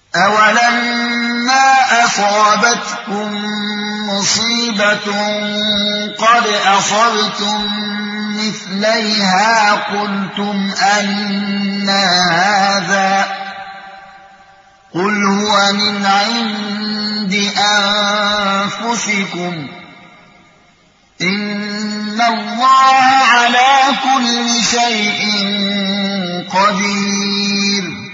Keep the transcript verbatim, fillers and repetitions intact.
أولما أصابتكم مصيبة قد أصبتم مثليها قلتم أنى هذا قل هو من عند أنفسكم إن الله على كل شيء قدير